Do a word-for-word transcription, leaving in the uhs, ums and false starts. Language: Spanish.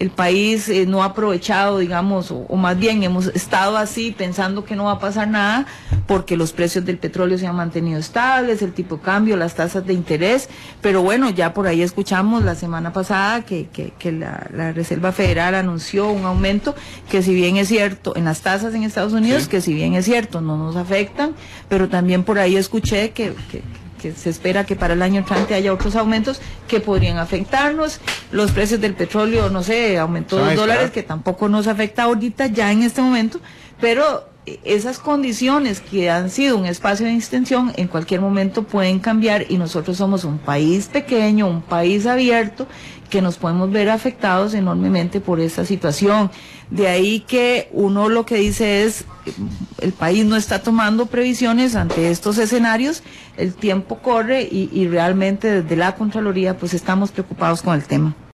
el país eh, no ha aprovechado, digamos, o, o más bien hemos estado así pensando que no va a pasar nada porque los precios del petróleo se han mantenido estables, el tipo de cambio, las tasas de interés, pero bueno, ya por ahí escuchamos la semana pasada que, que, que la, la Reserva Federal anunció un aumento que si bien es cierto, en las tasas en Estados Unidos, sí, que si bien es cierto, no nos afectan, pero también por ahí escuché que, que que se espera que para el año entrante haya otros aumentos que podrían afectarnos. Los precios del petróleo, no sé, aumentó dos dólares, que tampoco nos afecta ahorita ya en este momento, pero esas condiciones que han sido un espacio de extensión en cualquier momento pueden cambiar y nosotros somos un país pequeño, un país abierto, que nos podemos ver afectados enormemente por esta situación. De ahí que uno lo que dice es, el país no está tomando previsiones ante estos escenarios, el tiempo corre y, y realmente desde la Contraloría pues estamos preocupados con el tema.